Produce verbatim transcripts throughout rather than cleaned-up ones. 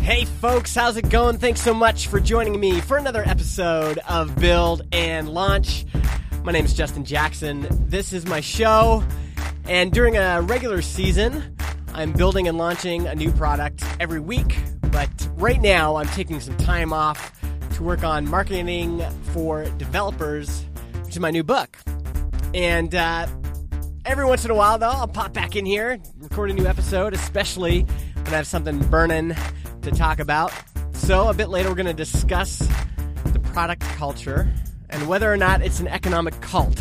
Hey folks, how's it going? Thanks so much for joining me for another episode of Build and Launch. My name is Justin Jackson. This is my show, and during a regular season, I'm building and launching a new product every week. But right now, I'm taking some time off to work on marketing for developers, which is my new book. And uh, every once in a while, though, I'll pop back in here, record a new episode, especially when I have something burning to talk about. So a bit later, we're going to discuss the product culture and whether or not it's an economic cult.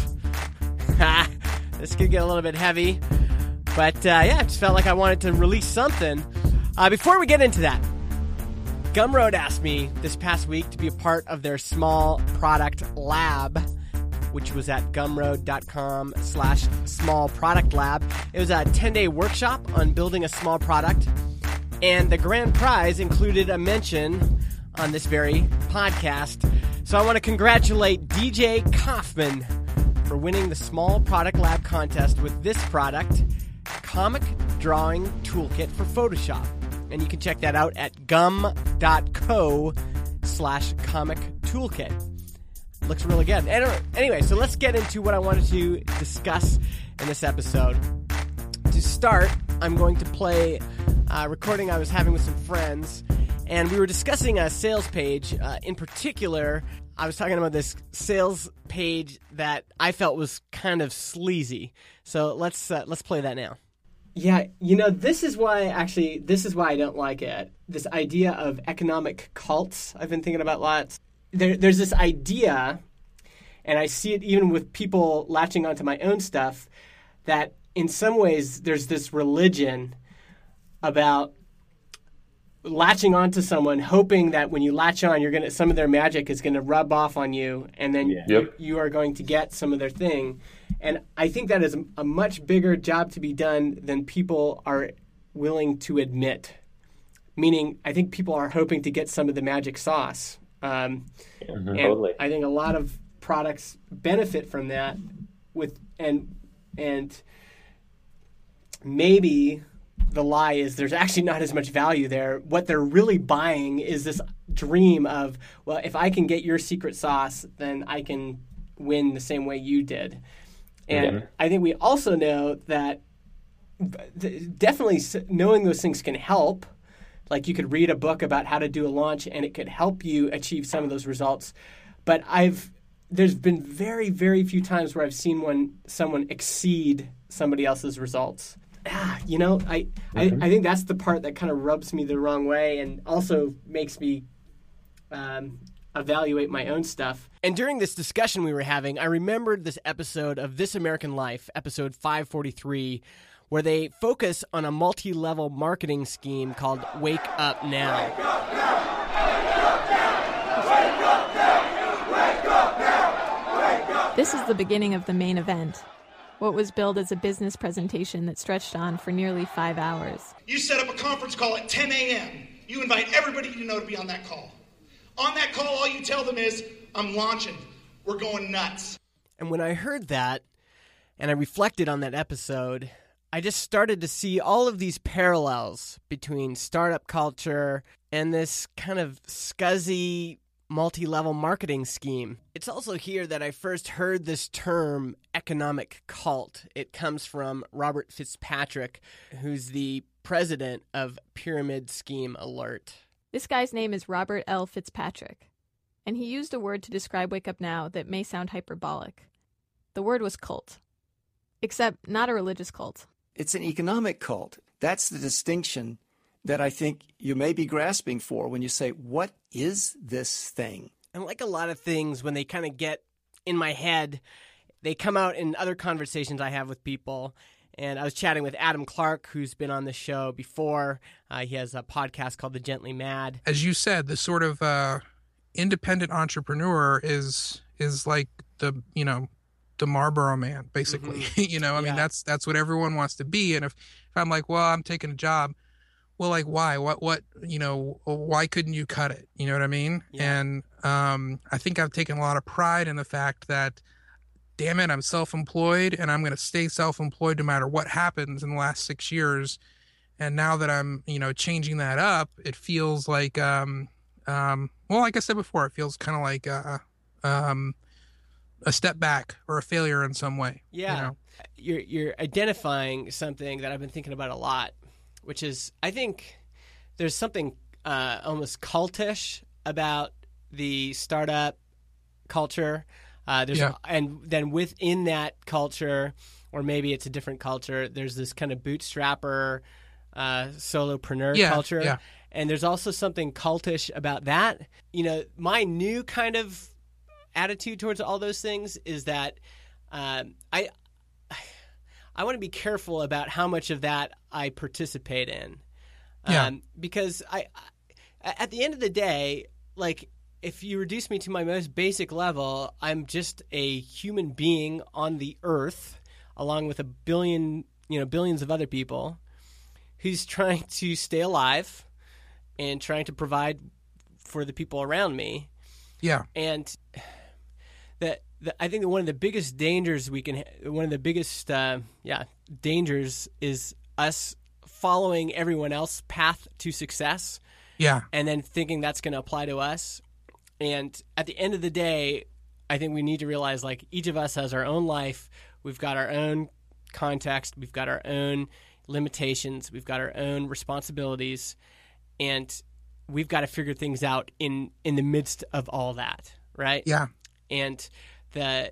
This could get a little bit heavy, but uh, yeah, I just felt like I wanted to release something. Uh, before we get into that, Gumroad asked me this past week to be a part of their small product lab, which was at gumroad.com slash small product lab. It was a ten-day workshop on building a small product. And the grand prize included a mention on this very podcast. So I want to congratulate D J Kaufman for winning the Small Product Lab contest with this product, Comic Drawing Toolkit for Photoshop. And you can check that out at gum.co slash comic toolkit. Looks really good. Anyway, so let's get into what I wanted to discuss in this episode. To start, I'm going to play a recording I was having with some friends, and we were discussing a sales page. Uh, in particular, I was talking about this sales page that I felt was kind of sleazy. So let's uh, let's play that now. Yeah, you know, this is why, actually, this is why I don't like it. This idea of economic cults I've been thinking about lots. There, there's this idea, and I see it even with people latching onto my own stuff, that in some ways there's this religion about latching onto someone, hoping that when you latch on, you're gonna some of their magic is gonna rub off on you, and then yeah. you, yep. you are going to get some of their thing. And I think that is a much bigger job to be done than people are willing to admit. Meaning, I think people are hoping to get some of the magic sauce. Um, mm-hmm, and totally. I think a lot of products benefit from that. With and and maybe the lie is there's actually not as much value there. What they're really buying is this dream of, well, if I can get your secret sauce, then I can win the same way you did. And yeah. I think we also know that definitely knowing those things can help. Like you could read a book about how to do a launch and it could help you achieve some of those results. But I've there's been very, very few times where I've seen one someone exceed somebody else's results. Ah, you know, I, mm-hmm. I I think that's the part that kind of rubs me the wrong way and also makes me um, evaluate my own stuff. And during this discussion we were having, I remembered this episode of This American Life, episode five forty-three, where they focus on a multi-level marketing scheme called Wake Up Now. Wake up now! Wake up now! Wake up now! Wake up! This is the beginning of the main event. What was billed as a business presentation that stretched on for nearly five hours. You set up a conference call at ten a.m. You invite everybody you know to be on that call. On that call, all you tell them is, I'm launching. We're going nuts. And when I heard that, and I reflected on that episode, I just started to see all of these parallels between startup culture and this kind of scuzzy multi-level marketing scheme. It's also here that I first heard this term economic cult. It comes from Robert Fitzpatrick, who's the president of Pyramid Scheme Alert. This guy's name is Robert L. Fitzpatrick, and he used a word to describe Wake Up Now that may sound hyperbolic. The word was cult, except not a religious cult. It's an economic cult. That's the distinction that I think you may be grasping for when you say, what is this thing? And like a lot of things, when they kind of get in my head, they come out in other conversations I have with people. And I was chatting with Adam Clark, who's been on the show before. Uh, he has a podcast called The Gently Mad. As you said, the sort of uh, independent entrepreneur is is like the, you know, the Marlboro Man, basically. Mm-hmm. you know, I yeah. mean, that's that's what everyone wants to be. And if, if I'm like, well, I'm taking a job, well, like, why? What, what, you know, why couldn't you cut it? You know what I mean? Yeah. And um, I think I've taken a lot of pride in the fact that, damn it, I'm self-employed and I'm going to stay self-employed no matter what happens in the last six years. And now that I'm, you know, changing that up, it feels like, um, um, well, like I said before, it feels kind of like a, um, a step back or a failure in some way. Yeah. You know? You're, you're identifying something that I've been thinking about a lot, which is, I think there's something uh, almost cultish about the startup culture. Uh, there's Yeah. And then within that culture, or maybe it's a different culture, there's this kind of bootstrapper, uh, solopreneur Yeah, culture. yeah. And there's also something cultish about that. You know, my new kind of attitude towards all those things is that um, I I want to be careful about how much of that I participate in. Yeah. Um, because I, I, at the end of the day, like, if you reduce me to my most basic level, I'm just a human being on the earth, along with a billion, you know, billions of other people, who's trying to stay alive and trying to provide for the people around me. Yeah. And that, I think that one of the biggest dangers we can, ha- one of the biggest, uh, yeah, dangers is us following everyone else's path to success. Yeah. And then thinking that's going to apply to us. And at the end of the day, I think we need to realize, like, each of us has our own life. We've got our own context. We've got our own limitations. We've got our own responsibilities. And we've got to figure things out in, in the midst of all that, right? Yeah. And the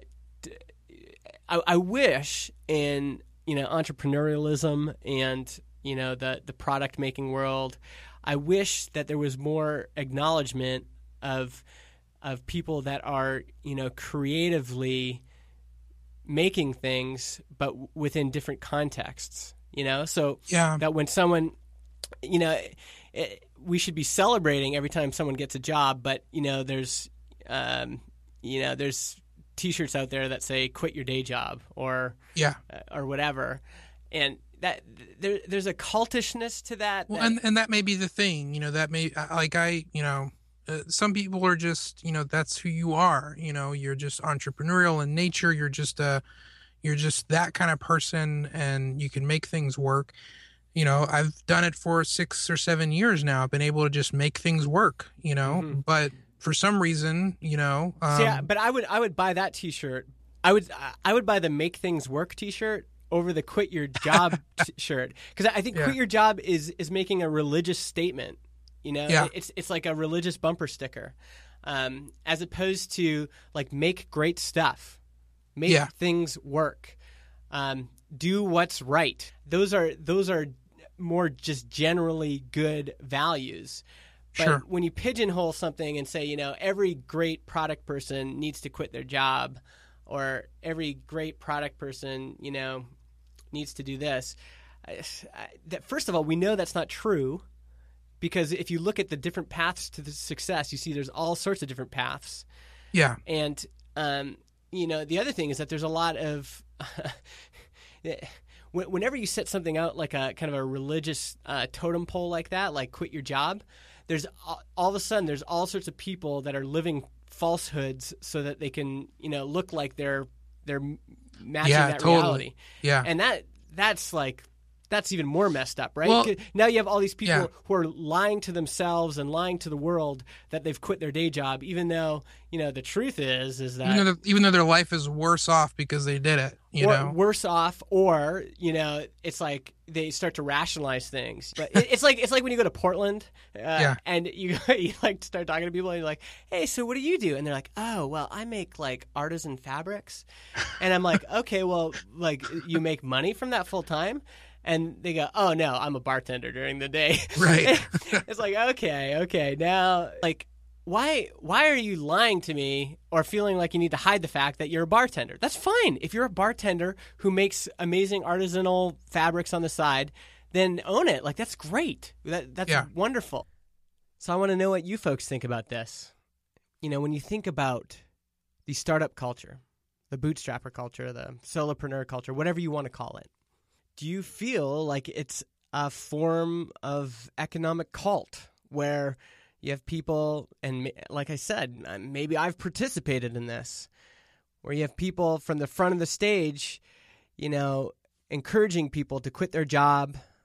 I, I wish in, you know, entrepreneurialism and, you know, the, the product making world, I wish that there was more acknowledgement of of people that are, you know, creatively making things, but within different contexts, you know? So Yeah. that when someone, you know, it, we should be celebrating every time someone gets a job, but, you know, there's, um, you know, there's T-shirts out there that say "quit your day job" or Yeah. uh, or whatever, and that there, there's a cultishness to that. Well, that and, and that may be the thing, you know, that may, like I, you know, uh, some people are just, you know, that's who you are. You know, you're just entrepreneurial in nature. You're just a, you're just that kind of person, and you can make things work. You know, I've done it for six or seven years now. I've been able to just make things work, you know, Mhm. but for some reason, you know, um, See, I- but I would I would buy that T-shirt. I would I would buy the "Make Things Work" T-shirt over the "Quit Your Job" T-shirt, because I think Yeah. "Quit Your Job" is is making a religious statement. You know, Yeah. it's it's like a religious bumper sticker, um, as opposed to like "Make great stuff," "Make Yeah. things work," um, "Do what's right." Those are those are more just generally good values. But Sure. when you pigeonhole something and say, you know, every great product person needs to quit their job, or every great product person, you know, needs to do this, I, I, that first of all, we know that's not true, because if you look at the different paths to the success, you see there's all sorts of different paths. yeah, And, um, you know, the other thing is that there's a lot of whenever you set something out like a kind of a religious uh, totem pole like that, like "Quit your job," there's all, all of a sudden there's all sorts of people that are living falsehoods so that they can, you know, look like they're they're matching Yeah, that totally. reality. yeah, And that that's like that's even more messed up, right? Well, 'Cause now you have all these people yeah. who are lying to themselves and lying to the world that they've quit their day job, even though, you know, the truth is is that even though, even though their life is worse off because they did it, you or know, worse off, or, you know, it's like they start to rationalize things. But it, it's like it's like when you go to Portland, uh, Yeah. and you you like start talking to people, and you're like, "Hey, so what do you do?" And they're like, "Oh, well, I make like artisan fabrics," and I'm like, "Okay, well, like you make money from that full time?" And they go, "Oh no, I'm a bartender during the day." Right. It's like, okay, okay, now like. Why why are you lying to me or feeling like you need to hide the fact that you're a bartender? That's fine. If you're a bartender who makes amazing artisanal fabrics on the side, then own it. Like, that's great. That that's Yeah. wonderful. So I want to know what you folks think about this. You know, when you think about the startup culture, the bootstrapper culture, the solopreneur culture, whatever you want to call it, do you feel like it's a form of economic cult where you have people, and like I said, maybe I've participated in this, where you have people from the front of the stage, you know, encouraging people to quit their job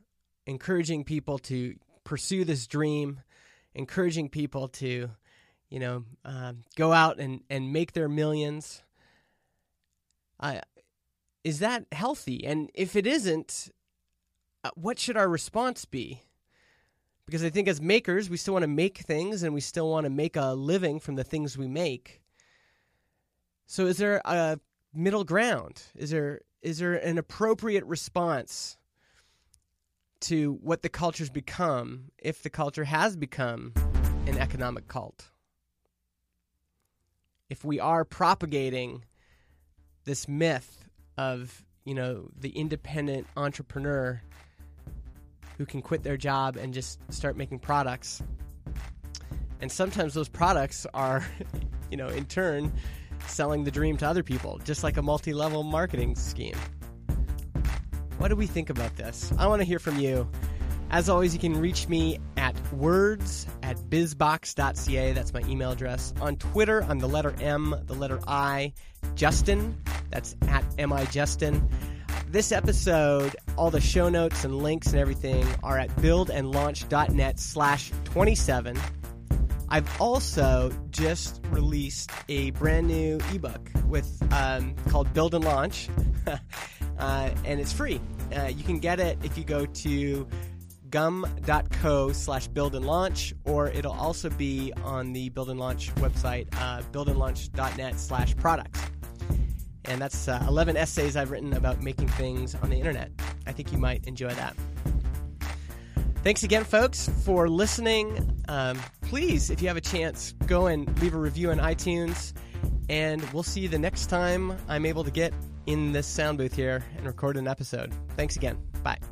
encouraging people to pursue this dream, encouraging people to, you know, uh, go out and, and make their millions. Uh, is that healthy? And if it isn't, uh, what should our response be? Because I think as makers, we still want to make things and we still want to make a living from the things we make. So is there a middle ground? Is there is there an appropriate response to what the culture's become if the culture has become an economic cult? If we are propagating this myth of, you know, the independent entrepreneur who can quit their job and just start making products. And sometimes those products are, you know, in turn, selling the dream to other people, just like a multi-level marketing scheme. What do we think about this? I want to hear from you. As always, you can reach me at words at bizbox dot c a. That's my email address. On Twitter, I'm the letter M, the letter I, Justin. That's at M I Justin. This episode, all the show notes and links and everything are at buildandlaunch.net slash 27. I've also just released a brand new ebook with um, called Build and Launch, uh, and it's free. Uh, you can get it if you go to gum.co slash build and launch, or it'll also be on the Build and Launch website, uh, buildandlaunch.net slash products. And that's uh, eleven essays I've written about making things on the internet. I think you might enjoy that. Thanks again, folks, for listening. Um, please, if you have a chance, go and leave a review on iTunes. And we'll see you the next time I'm able to get in this sound booth here and record an episode. Thanks again. Bye.